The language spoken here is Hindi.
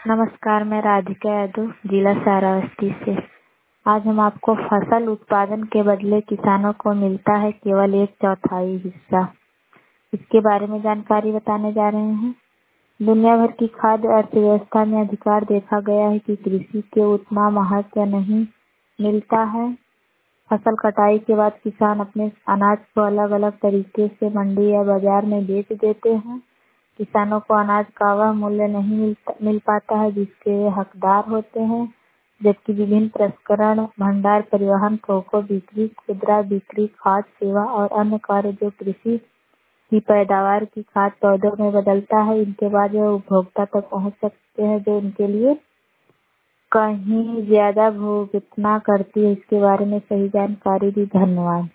नमस्कार, मैं राधिका यादव जिला श्रावस्ती से। आज हम आपको फसल उत्पादन के बदले किसानों को मिलता है केवल 1/4 हिस्सा, इसके बारे में जानकारी बताने जा रहे हैं। दुनिया भर की खाद्य अर्थव्यवस्था में अधिकार देखा गया है कि कृषि के उतना महत्व नहीं मिलता है। फसल कटाई के बाद किसान अपने अनाज को अलग अलग तरीके से मंडी या बाजार में बेच देते हैं। किसानों को अनाज का वह मूल्य नहीं मिल पाता है जिसके वे हकदार होते हैं, जबकि विभिन्न प्रसंस्करण, भंडार, परिवहन, कोको बिक्री, खुदरा बिक्री, खाद्य सेवा और अन्य कार्य जो कृषि की पैदावार की खाद्य पौधों में बदलता है, इनके बाद वह उपभोक्ता तक पहुंच सकते हैं, जो उनके लिए कहीं ज्यादा भुगतना करती है। इसके बारे में सही जानकारी दी। धन्यवाद।